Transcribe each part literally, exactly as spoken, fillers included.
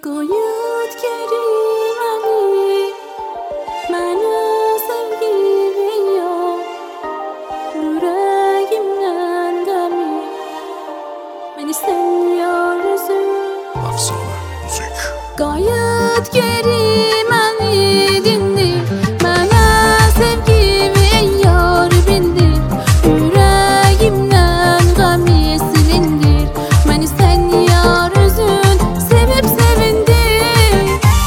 Qayıt geri məni, mənə sevgili yox, ürəyimdən qəmi, məni istəyir üzüm. Afsane müzik. Qayıt geri məni dindir, mənə sevgili yar bindir, ürəyimdən qəmi silindir, məni istəyir üzün, sevib sevindir.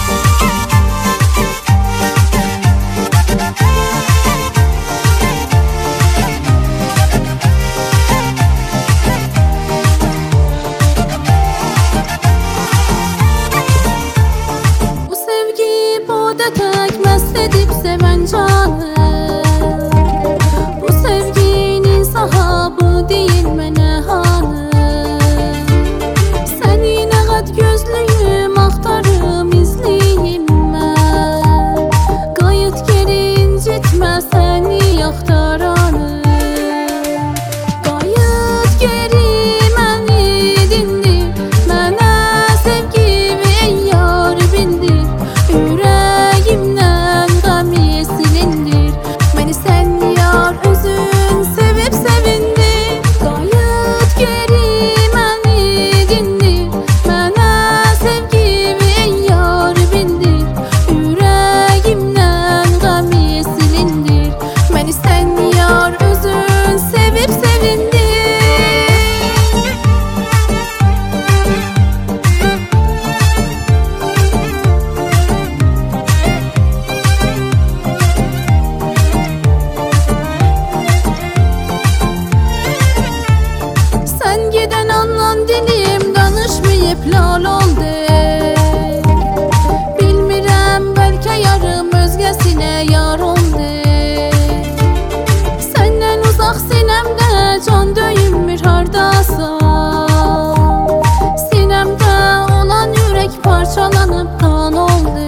Bu sevgi boda tek mest edip seven canı, bu sevginin sahabı değil mənə hanı. Səni nə qat gözlüyüm, axtarım, izliyim mən. Qayıt geri incitmə səni axtaranı. Qayıt geri məni dindir, mənə sevgili yar bindir, ürəyimdən qəmi silindir, məni sən yar özün sevib sevindir. Qayıt geri məni dindir, mənə sevgili yar bindir, ürəyimdən qəmi silindir, məni sən yar özün sevib sevindir. Sen giden anlan dilim danışmayıp lal oldu. Bilmirəm bəlkə yarım özgəsinə yar oldu. Səndən uzaq sinəmdə can döyünmür hardasan. Sinəmdə olan ürək parçalanıb kan oldu.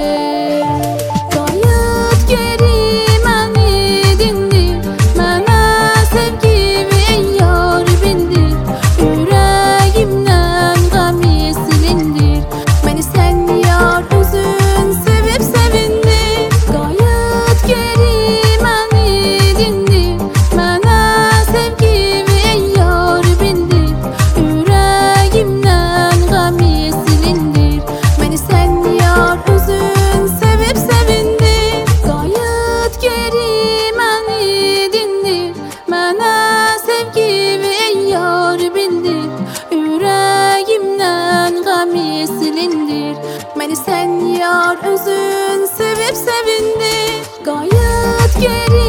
Qayıt geri məni dindir, mənə sevgili yar bindir, ürəyimdən qəmi silindir, məni sən yar özün sevib sevindir. Qayıt geri məni dindir, mənə sevgili yar bindir, ürəyimdən qəmi silindir, məni sən yar özün sevib sevindir. Qayıt geri məni dindir, mənə sevgili yar bindir, ürəyimdən qəmi silindir, məni sən yar özün sevib sevindir. Qayıt geri